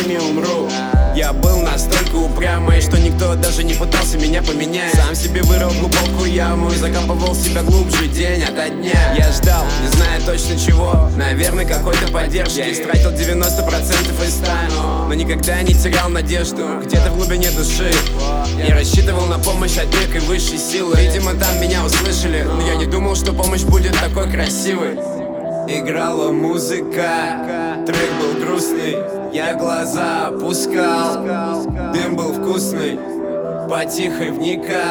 ними умру. Я был настолько упрямый, что никто даже не пытался меня поменять. Сам себе вырыл глубокую яму и закапывал себя глубже день ото дня. Я ждал, не зная точно чего, наверное, какой-то поддержки. Я истратил 90% из 100, но никогда не терял надежду. Где-то в глубине души я рассчитывал на помощь от некой высшей силы. Видимо, там меня услышали, но я не думал, что помощь будет такой красивой. Играла музыка, трек был грустный, я глаза опускал. Дым был вкусный, потихо вникал.